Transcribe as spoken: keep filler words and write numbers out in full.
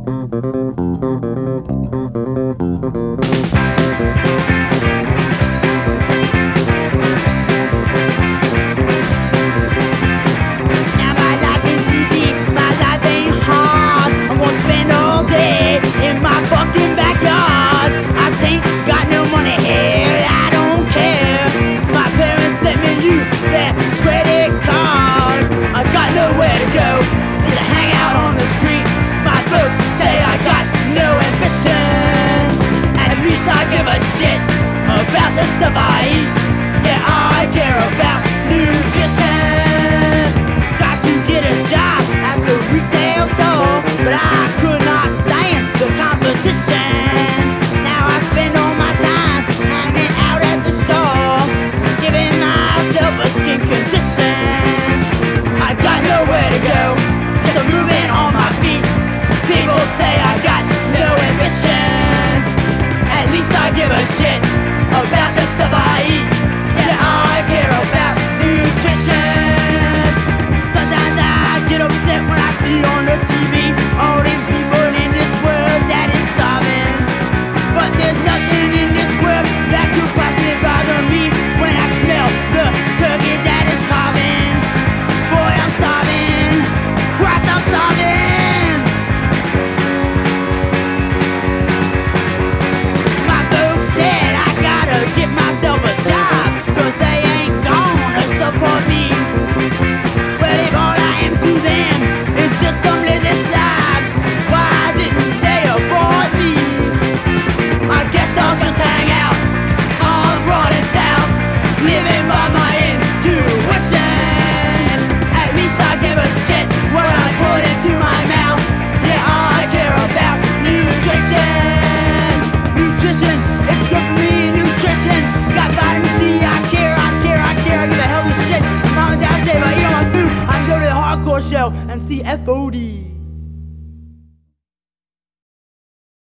About the stuff I eat, yeah, I care about nutrition. Tried to get a job at the retail store, but I could not stand the competition. Now I spend all my time hanging out at the store, giving myself a skin condition. I got nowhere to go, just a moving on my feet. People say I got no ambition. At least I give a shit about the stuff I eat. Yeah, I care about nutrition. Sometimes I get upset when I see on the T V all these people in this world that is starving. But there's nothing in this world that could possibly bother me when I smell the turkey that is carving. Boy, I'm starving. Christ, I'm starving. Get myself a job, cause they ain't gonna support me. Well, if all I am to them is just some lazy slob, why didn't they afford me? I guess I'll just hang out on Broad and South, living by my intuition. At least I give a shit what I put into my mouth. Yeah, I care about nutrition. Nutrition, it's good for me. Got vitamin C, I care, I care, I care, I give a hell of a shit. Mom and dad say if I eat all my food, I can go to the hardcore show and see F O D.